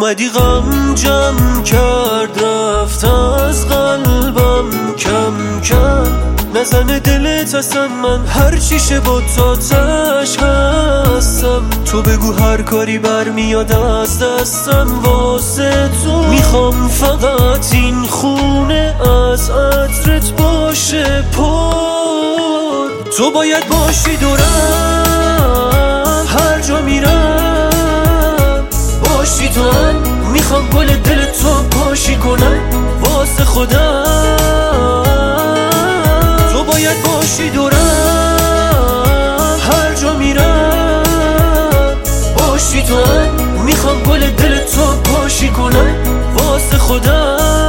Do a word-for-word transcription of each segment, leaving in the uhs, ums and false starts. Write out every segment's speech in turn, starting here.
اومدی غم جمع کرد رفت از قلبم کم کم. نزنه دلت اصلا من هر چیشه با تاتش هستم. تو بگو هر کاری برمیاد از دستم واسه تو. میخوام فقط این خونه از عطرت باشه پر. تو باید باشی دورم هر جا میرم باشی تو هم. میخوام گل دل تو پاشی کنم واسه خودم. تو باید باشی دورم هر جا میرم باشی تو هم. میخوام گل دل تو پاشی کنم واسه خودم.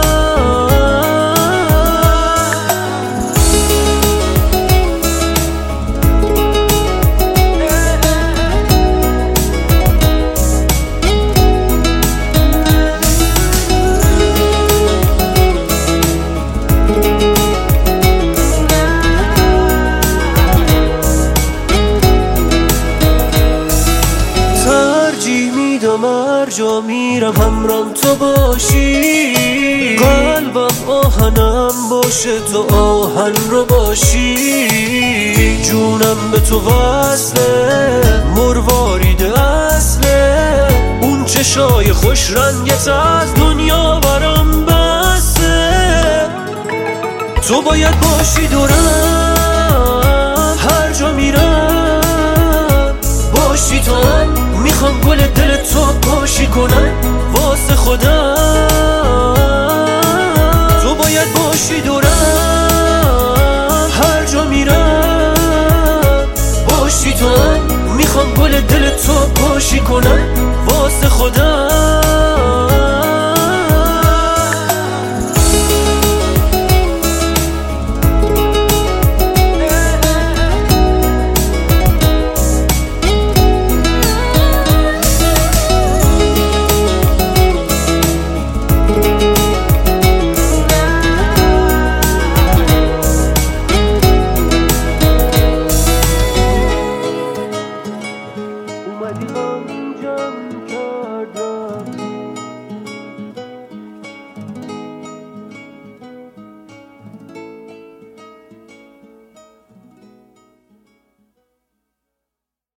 هر جا میرم همرام تو باشی. قلبم آهنم باشه تو آهن رو باشی. جونم به تو وصله مروارید اصله. اون چشای خوش رنگت از دنیا برام بسته. تو باید باشی دورم هر جا میرم باشی تو هم. میخوام گل دل تو پاشی کنم واسه خودم. تو باید باشی دورم هر جا میرم باشی تو هم. میخوام گل دل تو پاشی کنم واسه خودم.